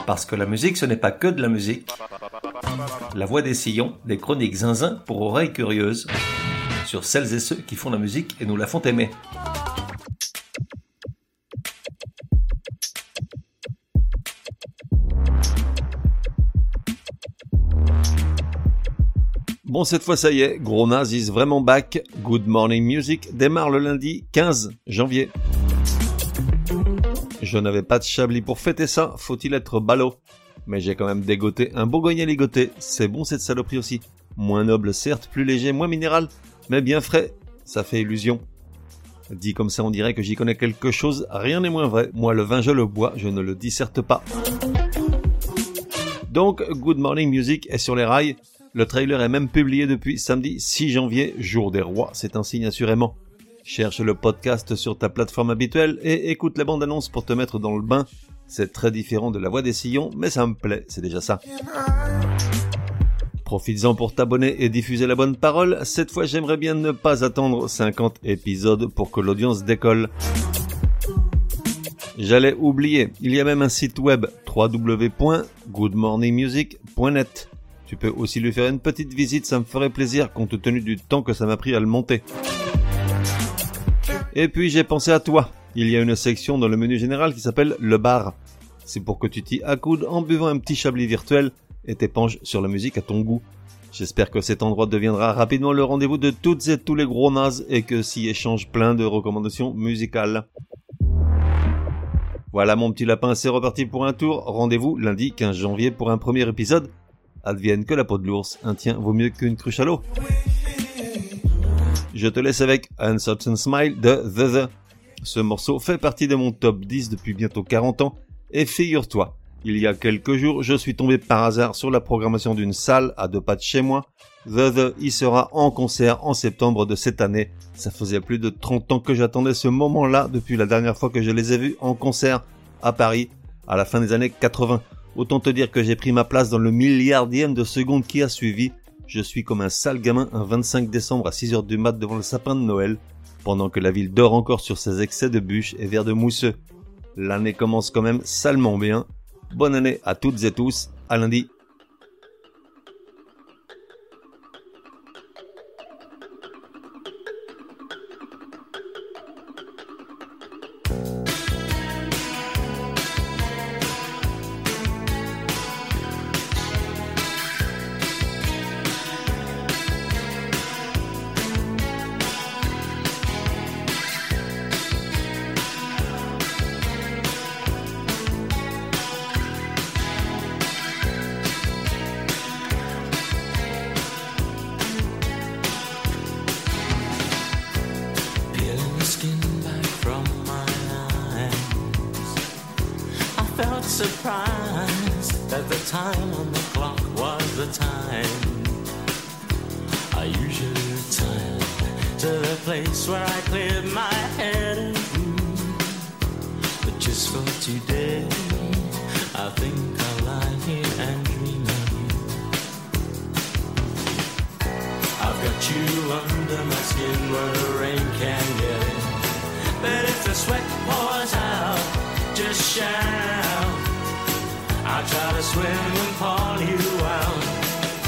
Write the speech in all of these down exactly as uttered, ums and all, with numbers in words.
Parce que la musique, ce n'est pas que de la musique. La Voix des Sillons, des chroniques zinzin pour oreilles curieuses, sur celles et ceux qui font la musique et nous la font aimer. Bon, cette fois ça y est, Gros Naz is vraiment back. Good Morning Music démarre le lundi quinze janvier. Je n'avais pas de Chablis pour fêter ça, faut-il être ballot. Mais j'ai quand même dégoté un Bourgogne ligoté, c'est bon cette saloperie aussi. Moins noble certes, plus léger, moins minéral, mais bien frais, ça fait illusion. Dit comme ça on dirait que j'y connais quelque chose, rien n'est moins vrai. Moi le vin je le bois, je ne le disserte pas. Donc Good Morning Music est sur les rails. Le trailer est même publié depuis samedi six janvier, jour des rois, c'est un signe assurément. Cherche le podcast sur ta plateforme habituelle et écoute la bande-annonce pour te mettre dans le bain. C'est très différent de La Voix des Sillons, mais ça me plaît, c'est déjà ça. Profites-en pour t'abonner et diffuser la bonne parole. Cette fois, j'aimerais bien ne pas attendre cinquante épisodes pour que l'audience décolle. J'allais oublier, il y a même un site web w w w point good morning music point net. Tu peux aussi lui faire une petite visite, ça me ferait plaisir compte tenu du temps que ça m'a pris à le monter. Et puis j'ai pensé à toi. Il y a une section dans le menu général qui s'appelle le bar. C'est pour que tu t'y accoudes en buvant un petit chablis virtuel et t'épanches sur la musique à ton goût. J'espère que cet endroit deviendra rapidement le rendez-vous de toutes et tous les gros nazes et que s'y échangent plein de recommandations musicales. Voilà mon petit lapin, c'est reparti pour un tour. Rendez-vous lundi quinze janvier pour un premier épisode. Advienne que la peau de l'ours, un tien vaut mieux qu'une cruche à l'eau. Je te laisse avec Uncertain Smile de The The. Ce morceau fait partie de mon top dix depuis bientôt quarante ans, et figure-toi, il y a quelques jours, je suis tombé par hasard sur la programmation d'une salle à deux pas de chez moi. The The y sera en concert en septembre de cette année. Ça faisait plus de trente ans que j'attendais ce moment-là depuis la dernière fois que je les ai vus en concert à Paris, à la fin des années quatre-vingts. Autant te dire que j'ai pris ma place dans le milliardième de seconde qui a suivi. Je suis comme un sale gamin un vingt-cinq décembre à six heures du mat devant le sapin de Noël, pendant que la ville dort encore sur ses excès de bûches et verres de mousseux. L'année commence quand même salement bien. Bonne année à toutes et tous, à lundi. Surprised that the time on the clock was the time I usually return to the place where I cleared my head of you. But just for today, I think I'll lie here and dream of you. I've got you under my skin where the rain can't get in. But if the sweat pours out, just shout. I'll try to swim and call you out.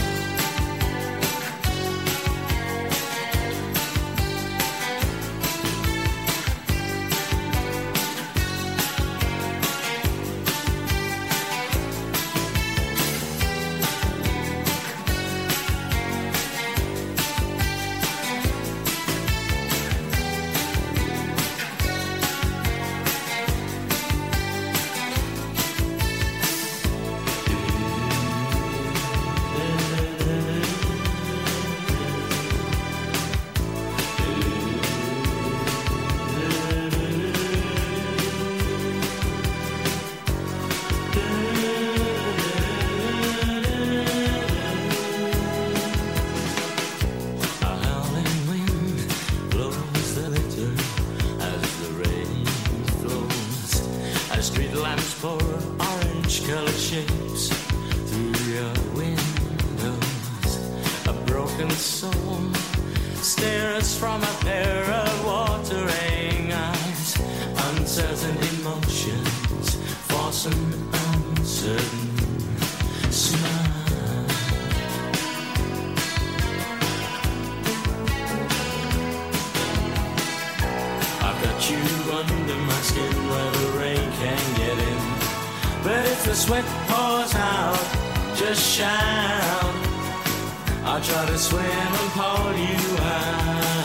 From a pair of watering eyes, uncertain emotions, force and certain smile. I've got you under my skin where the rain can get in, but if the sweat pours out, just shout. I'll try to swim and pull you out.